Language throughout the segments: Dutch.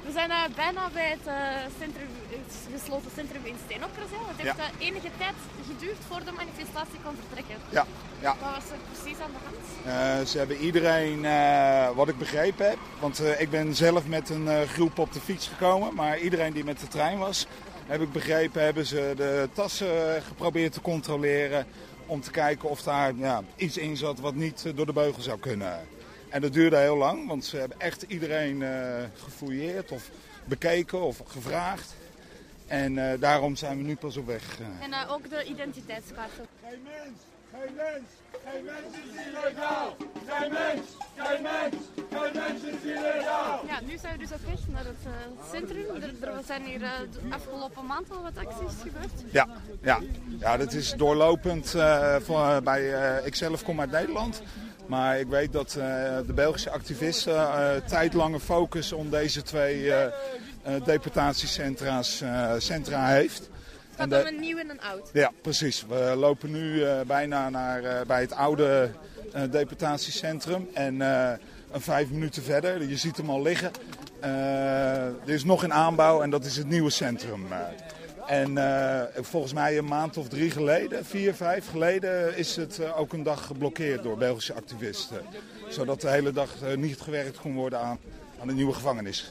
We zijn bijna bij het gesloten centrum in Steenokkerzijl. Het heeft enige tijd geduurd voor de manifestatie kon vertrekken. Ja. Wat was er precies aan de hand? Ze hebben iedereen, wat ik begrepen heb, want ik ben zelf met een groep op de fiets gekomen, maar iedereen die met de trein was, heb ik begrepen, hebben ze de tassen geprobeerd te controleren om te kijken of daar iets in zat wat niet door de beugel zou kunnen. En dat duurde heel lang, want ze hebben echt iedereen gefouilleerd of bekeken of gevraagd. En daarom zijn we nu pas op weg. En ook de identiteitskaarten. Geen mens, geen mens, geen mens is illegaal. Geen mens, geen mens, geen mens is illegaal. Ja, nu zijn we dus op weg naar het centrum. Er zijn hier de afgelopen maand al wat acties gebeurd. Ja, dat is doorlopend. Ik zelf kom uit Nederland. Maar ik weet dat de Belgische activisten tijdlange focus om deze twee deportatiecentra heeft. Staat dan een nieuw en een oud? Ja, precies. We lopen nu bijna bij het oude deportatiecentrum. En 5 minuten verder, je ziet hem al liggen. Er is nog een aanbouw en dat is het nieuwe centrum. En volgens mij een maand of 3 geleden, 4, 5 geleden, is het ook een dag geblokkeerd door Belgische activisten. Zodat de hele dag niet gewerkt kon worden aan de nieuwe gevangenis.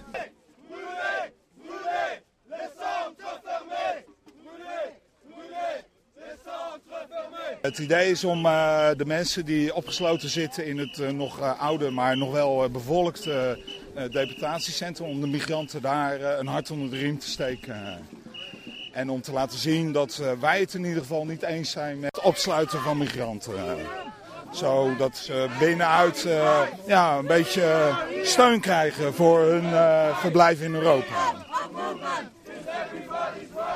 Het idee is om de mensen die opgesloten zitten in het nog oude, maar nog wel bevolkte deportatiecentrum, om de migranten daar een hart onder de riem te steken. En om te laten zien dat wij het in ieder geval niet eens zijn met het opsluiten van migranten. Zodat ze binnenuit een beetje steun krijgen voor hun verblijf in Europa.